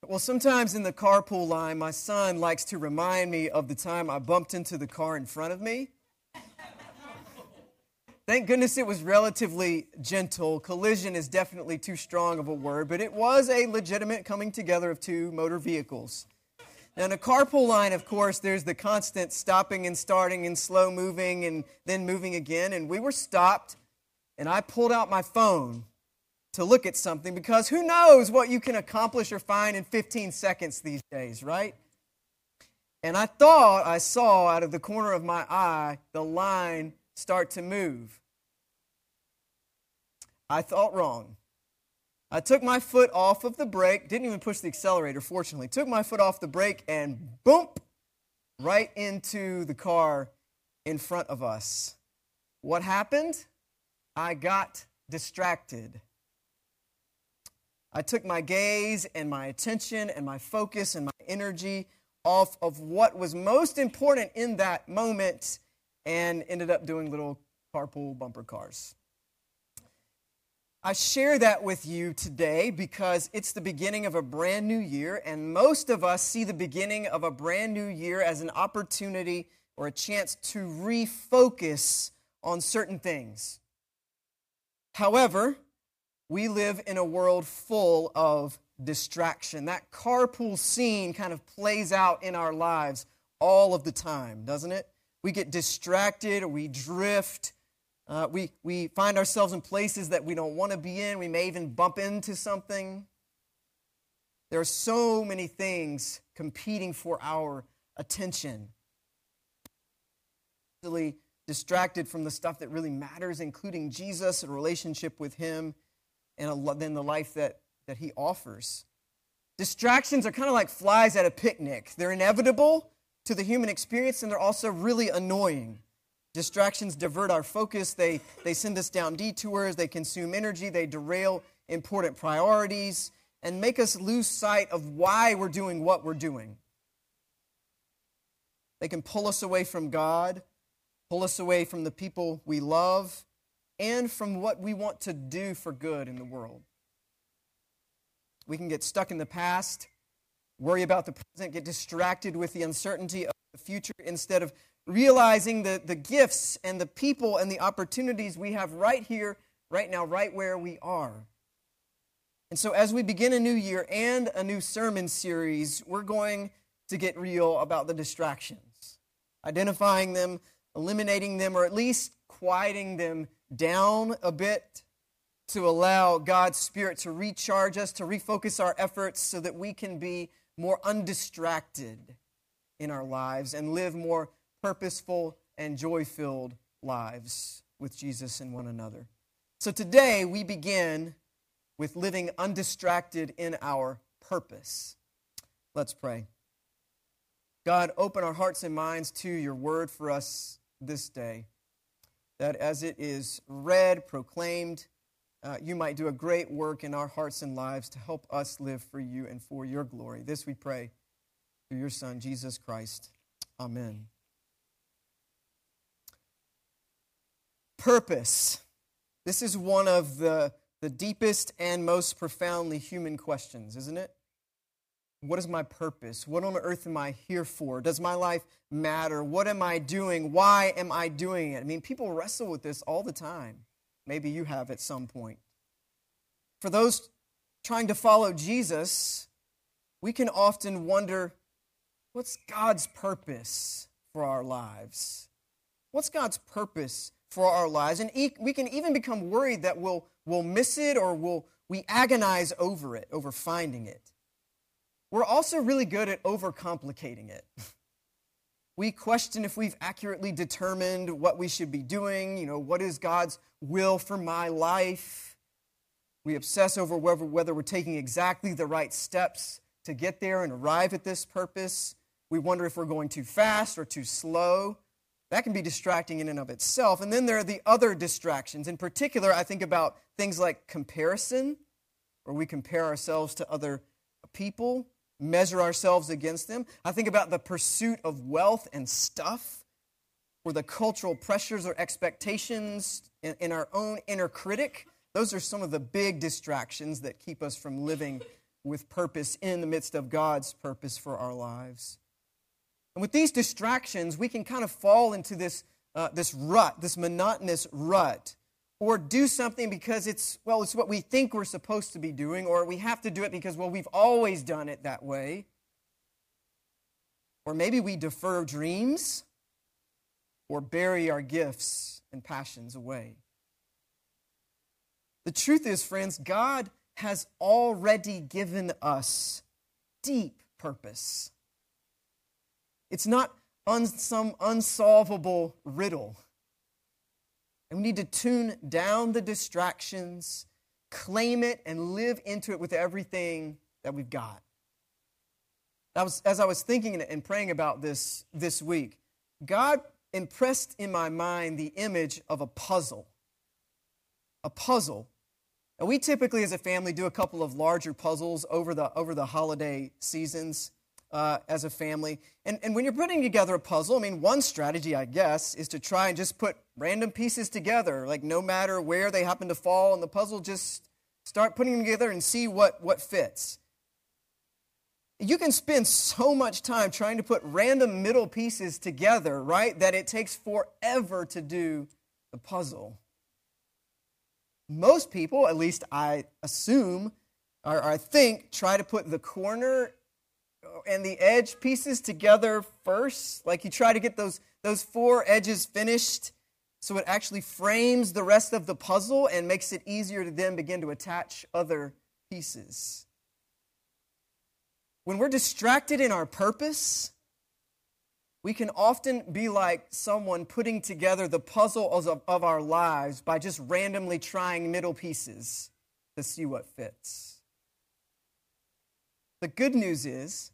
Well, sometimes in the carpool line, my son likes to remind me of the time I bumped into the car in front of me. Thank goodness it was relatively gentle. Collision is definitely too strong of a word, but it was a legitimate coming together of two motor vehicles. Now, in a carpool line, of course, there's the constant stopping and starting and slow moving and then moving again. And we were stopped, and I pulled out my phone to look at something because who knows what you can accomplish or find in 15 seconds these days, right? And I thought I saw out of the corner of my eye the line start to move. I thought wrong. I took my foot off of the brake, didn't even push the accelerator, fortunately. Took my foot off the brake and boom, right into the car in front of us. What happened? I got distracted. I took my gaze and my attention and my focus and my energy off of what was most important in that moment and ended up doing little carpool bumper cars. I share that with you today because it's the beginning of a brand new year, and most of us see the beginning of a brand new year as an opportunity or a chance to refocus on certain things. However, we live in a world full of distraction. That carpool scene kind of plays out in our lives all of the time, doesn't it? We get distracted, or we drift. We find ourselves in places that we don't want to be in. We may even bump into something. There are so many things competing for our attention. Easily distracted from the stuff that really matters, including Jesus, a relationship with Him, and then the life that He offers. Distractions are kind of like flies at a picnic. They're inevitable to the human experience, and they're also really annoying. Distractions divert our focus. They send us down detours. They consume energy. They derail important priorities and make us lose sight of why we're doing what we're doing. They can pull us away from God, pull us away from the people we love, and from what we want to do for good in the world. We can get stuck in the past, worry about the present, get distracted with the uncertainty of the future instead of realizing the gifts and the people and the opportunities we have right here, right now, right where we are. And so as we begin a new year and a new sermon series, we're going to get real about the distractions, identifying them, eliminating them, or at least quieting them down a bit to allow God's Spirit to recharge us, to refocus our efforts so that we can be more undistracted in our lives and live more purposeful and joy-filled lives with Jesus and one another. So today we begin with living undistracted in our purpose. Let's pray. God, open our hearts and minds to your word for us this day, that as it is read, proclaimed, you might do a great work in our hearts and lives to help us live for you and for your glory. This we pray through your Son, Jesus Christ. Amen. Purpose. This is one of the deepest and most profoundly human questions, isn't it? What is my purpose? What on earth am I here for? Does my life matter? What am I doing? Why am I doing it? I mean, people wrestle with this all the time. Maybe you have at some point. For those trying to follow Jesus, we can often wonder, what's God's purpose for our lives? What's God's purpose for our lives? And we can even become worried that we'll miss it or we agonize over it, over finding it. We're also really good at overcomplicating it. We question if we've accurately determined what we should be doing, what is God's will for my life. We obsess over whether we're taking exactly the right steps to get there and arrive at this purpose. We wonder if we're going too fast or too slow. That can be distracting in and of itself. And then there are the other distractions. In particular, I think about things like comparison, where we compare ourselves to other people, measure ourselves against them. I think about the pursuit of wealth and stuff, or the cultural pressures or expectations in our own inner critic. Those are some of the big distractions that keep us from living with purpose in the midst of God's purpose for our lives. And with these distractions, we can kind of fall into this rut, this monotonous rut, or do something because it's what we think we're supposed to be doing, or we have to do it because, we've always done it that way. Or maybe we defer dreams or bury our gifts and passions away. The truth is, friends, God has already given us deep purpose. It's not some unsolvable riddle. And we need to tune down the distractions, claim it, and live into it with everything that we've got. As I was thinking and praying about this week, God impressed in my mind the image of a puzzle. A puzzle. And we typically, as a family, do a couple of larger puzzles over the holiday seasons as a family. And when you're putting together a puzzle, one strategy, I guess, is to try and just put random pieces together. Like, no matter where they happen to fall in the puzzle, just start putting them together and see what fits. You can spend so much time trying to put random middle pieces together, right, that it takes forever to do the puzzle. Most people, at least I assume, or I think, try to put the corner and the edge pieces together first. Like, you try to get those four edges finished so it actually frames the rest of the puzzle and makes it easier to then begin to attach other pieces. When we're distracted in our purpose, we can often be like someone putting together the puzzle of our lives by just randomly trying middle pieces to see what fits. The good news is,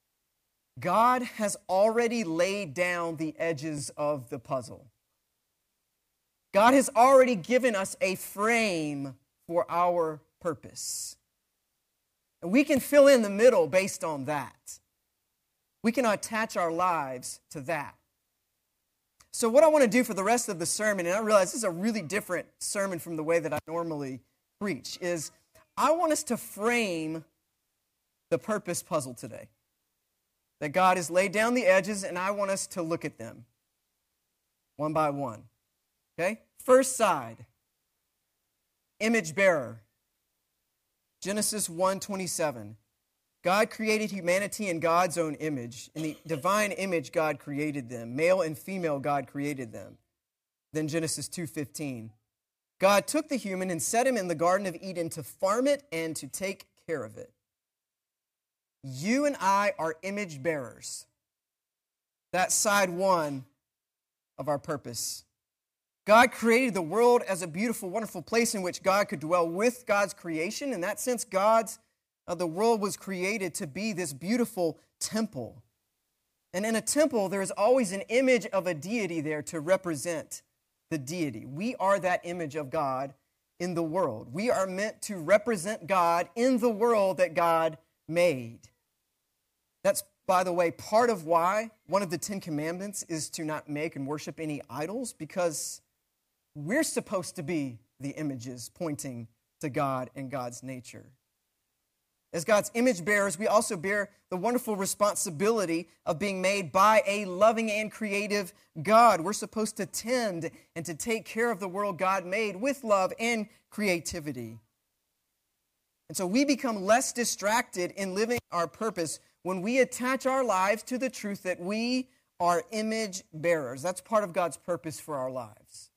God has already laid down the edges of the puzzle. God has already given us a frame for our purpose. And we can fill in the middle based on that. We can attach our lives to that. So what I want to do for the rest of the sermon, and I realize this is a really different sermon from the way that I normally preach, is I want us to frame the purpose puzzle today. That God has laid down the edges, and I want us to look at them one by one. Okay? First side, image bearer. Genesis 1:27. God created humanity in God's own image. In the divine image, God created them. Male and female, God created them. Then Genesis 2:15. God took the human and set him in the Garden of Eden to farm it and to take care of it. You and I are image bearers. That's side one of our purpose. God created the world as a beautiful, wonderful place in which God could dwell with God's creation. In that sense, the world was created to be this beautiful temple. And in a temple, there is always an image of a deity there to represent the deity. We are that image of God in the world. We are meant to represent God in the world that God made. That's, by the way, part of why one of the 10 Commandments is to not make and worship any idols, because we're supposed to be the images pointing to God and God's nature. As God's image bearers, we also bear the wonderful responsibility of being made by a loving and creative God. We're supposed to tend and to take care of the world God made with love and creativity. And so we become less distracted in living our purpose when we attach our lives to the truth that we are image bearers. That's part of God's purpose for our lives.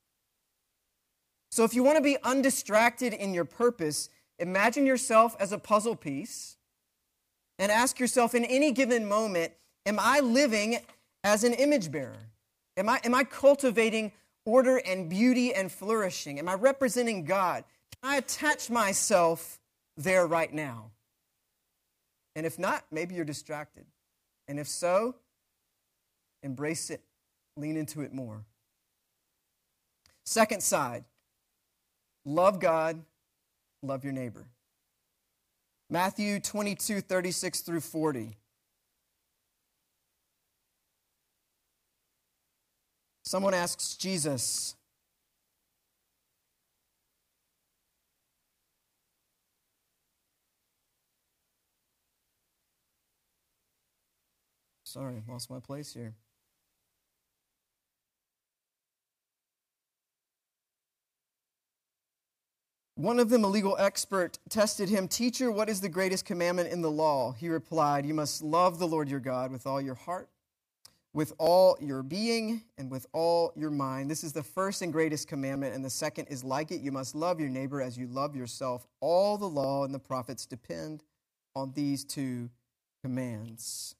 So if you want to be undistracted in your purpose, imagine yourself as a puzzle piece and ask yourself in any given moment, am I living as an image bearer? Am I cultivating order and beauty and flourishing? Am I representing God? Can I attach myself there right now? And if not, maybe you're distracted. And if so, embrace it. Lean into it more. Second side, love God, love your neighbor. Matthew 22:36 through 40. Someone asks Jesus, Sorry, lost my place here. One of them, a legal expert, tested him, "Teacher, what is the greatest commandment in the law?" He replied, "You must love the Lord your God with all your heart, with all your being, and with all your mind. This is the first and greatest commandment, and the second is like it. You must love your neighbor as you love yourself. All the law and the prophets depend on these two commands."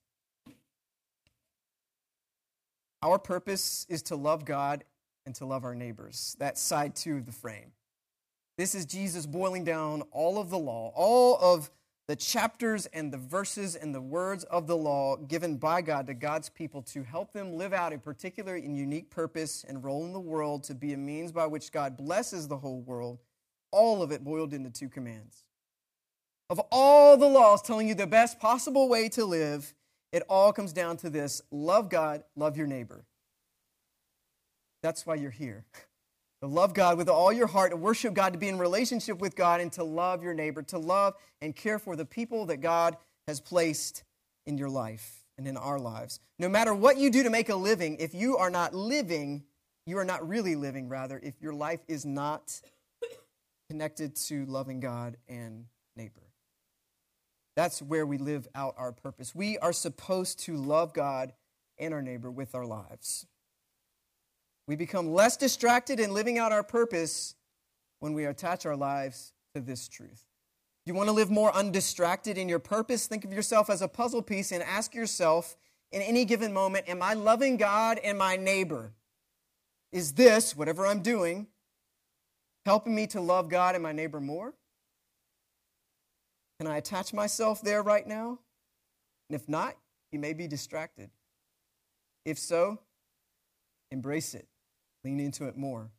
Our purpose is to love God and to love our neighbors. That's side two of the frame. This is Jesus boiling down all of the law, all of the chapters and the verses and the words of the law given by God to God's people to help them live out a particular and unique purpose and role in the world to be a means by which God blesses the whole world. All of it boiled into two commands. Of all the laws telling you the best possible way to live, it all comes down to this: love God, love your neighbor. That's why you're here. To love God with all your heart, to worship God, to be in relationship with God, and to love your neighbor, to love and care for the people that God has placed in your life and in our lives. No matter what you do to make a living, if you are not living, you are not really living, rather, if your life is not connected to loving God and neighbor. That's where we live out our purpose. We are supposed to love God and our neighbor with our lives. We become less distracted in living out our purpose when we attach our lives to this truth. You want to live more undistracted in your purpose? Think of yourself as a puzzle piece and ask yourself in any given moment, am I loving God and my neighbor? Is this, whatever I'm doing, helping me to love God and my neighbor more? Can I attach myself there right now? And if not, you may be distracted. If so, embrace it. Lean into it more.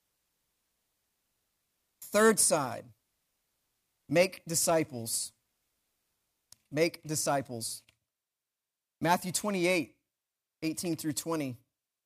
Third side, make disciples. Make disciples. Matthew 28, 18 through 20.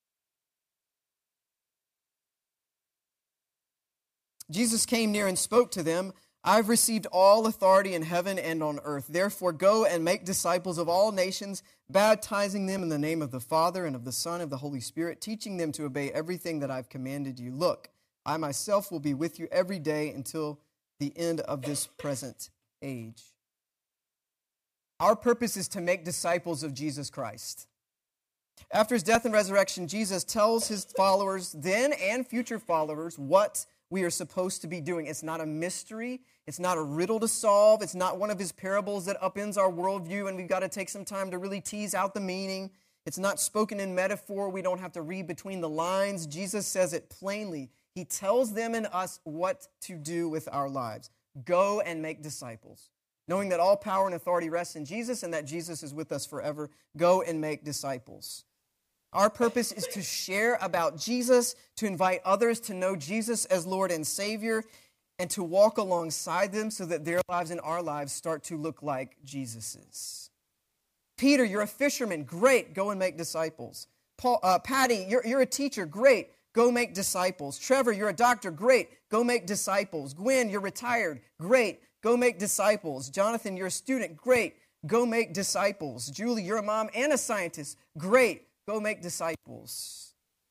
Jesus came near and spoke to them. "I've received all authority in heaven and on earth. Therefore, go and make disciples of all nations, baptizing them in the name of the Father and of the Son and of the Holy Spirit, teaching them to obey everything that I've commanded you. Look, I myself will be with you every day until the end of this present age." Our purpose is to make disciples of Jesus Christ. After his death and resurrection, Jesus tells his followers, then and future followers, what we are supposed to be doing. It's not a mystery. It's not a riddle to solve. It's not one of his parables that upends our worldview and we've got to take some time to really tease out the meaning. It's not spoken in metaphor. We don't have to read between the lines. Jesus says it plainly. He tells them and us what to do with our lives. Go and make disciples. Knowing that all power and authority rests in Jesus and that Jesus is with us forever, go and make disciples. Our purpose is to share about Jesus, to invite others to know Jesus as Lord and Savior, and to walk alongside them so that their lives and our lives start to look like Jesus's. Peter, you're a fisherman. Great, go and make disciples. Patty, you're a teacher. Great, go make disciples. Trevor, you're a doctor. Great, go make disciples. Gwen, you're retired. Great, go make disciples. Jonathan, you're a student. Great, go make disciples. Julie, you're a mom and a scientist. Great, go make disciples.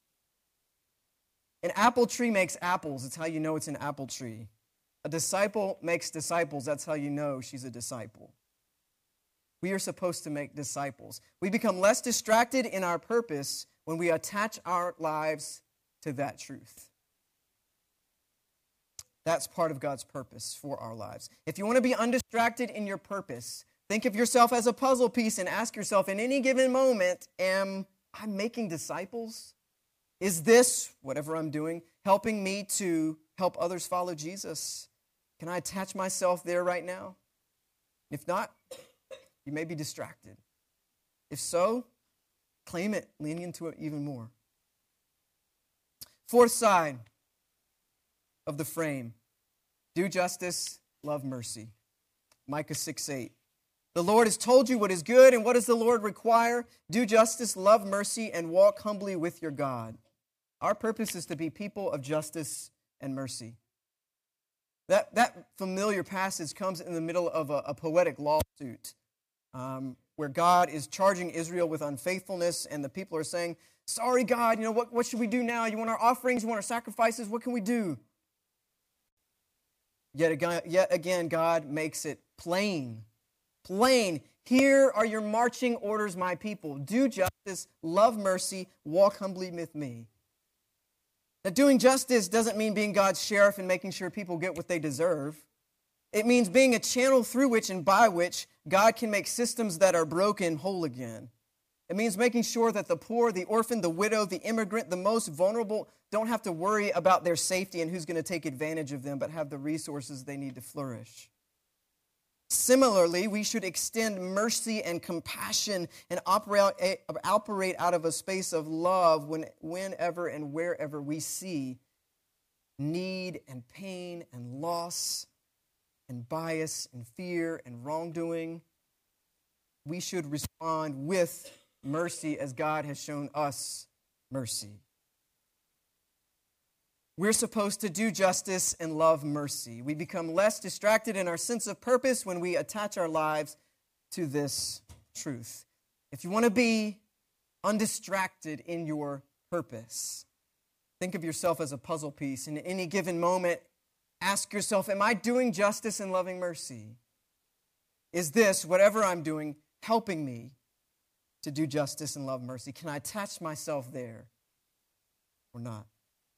An apple tree makes apples. That's how you know it's an apple tree. A disciple makes disciples. That's how you know she's a disciple. We are supposed to make disciples. We become less distracted in our purpose when we attach our lives to that truth. That's part of God's purpose for our lives. If you want to be undistracted in your purpose, think of yourself as a puzzle piece and ask yourself in any given moment, am I making disciples? Is this, whatever I'm doing, helping me to help others follow Jesus? Can I attach myself there right now? If not, you may be distracted. If so, claim it, lean into it even more. Fourth side of the frame, do justice, love mercy. Micah 6:8. The Lord has told you what is good, and what does the Lord require? Do justice, love mercy, and walk humbly with your God. Our purpose is to be people of justice and mercy. That familiar passage comes in the middle of a poetic lawsuit. where God is charging Israel with unfaithfulness, and the people are saying, sorry, God, what should we do now? You want our offerings? You want our sacrifices? What can we do? Yet again, God makes it plain. Plain. Here are your marching orders, my people. Do justice, love mercy, walk humbly with me. Now, doing justice doesn't mean being God's sheriff and making sure people get what they deserve. It means being a channel through which and by which God can make systems that are broken whole again. It means making sure that the poor, the orphan, the widow, the immigrant, the most vulnerable don't have to worry about their safety and who's going to take advantage of them, but have the resources they need to flourish. Similarly, we should extend mercy and compassion and operate out of a space of love whenever and wherever we see need and pain and loss and bias and fear and wrongdoing. We should respond with mercy as God has shown us mercy. We're supposed to do justice and love mercy. We become less distracted in our sense of purpose when we attach our lives to this truth. If you want to be undistracted in your purpose, think of yourself as a puzzle piece. And at any given moment, ask yourself, am I doing justice and loving mercy? Is this, whatever I'm doing, helping me to do justice and love mercy? Can I attach myself there or not?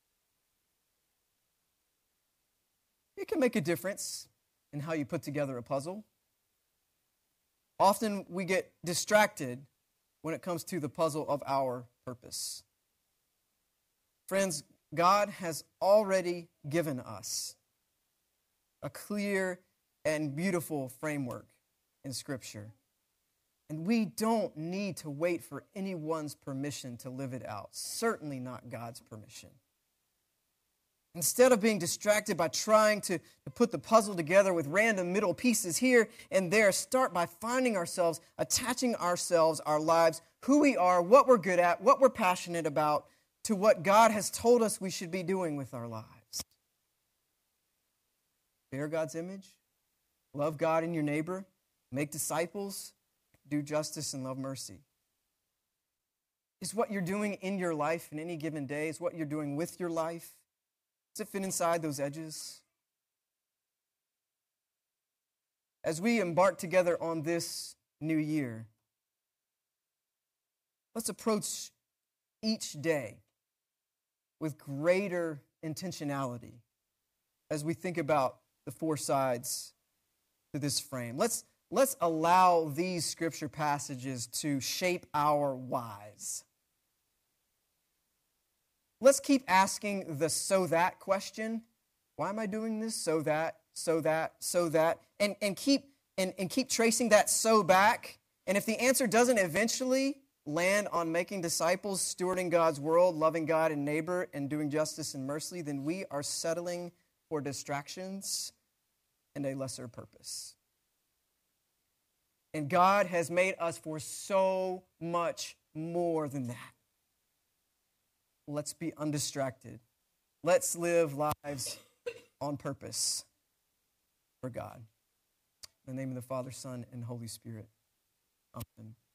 It can make a difference in how you put together a puzzle. Often we get distracted when it comes to the puzzle of our purpose. Friends, God has already given us a clear and beautiful framework in Scripture. And we don't need to wait for anyone's permission to live it out. Certainly not God's permission. Instead of being distracted by trying to put the puzzle together with random middle pieces here and there, start by finding ourselves, attaching ourselves, our lives, who we are, what we're good at, what we're passionate about, to what God has told us we should be doing with our lives. Bear God's image, love God and your neighbor, make disciples, do justice and love mercy. Is what you're doing in your life in any given day, is what you're doing with your life, does it fit inside those edges? As we embark together on this new year, let's approach each day with greater intentionality as we think about the four sides to this frame. Let's allow these scripture passages to shape our whys. Let's keep asking the so that question. Why am I doing this? So that. And keep tracing that so back. And if the answer doesn't eventually land on making disciples, stewarding God's world, loving God and neighbor, and doing justice and mercy, then we are settling for distractions and a lesser purpose. And God has made us for so much more than that. Let's be undistracted. Let's live lives on purpose for God. In the name of the Father, Son, and Holy Spirit. Amen.